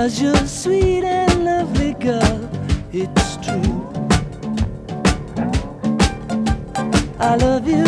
'cause you're sweet and lovely, girl, it's true. I love you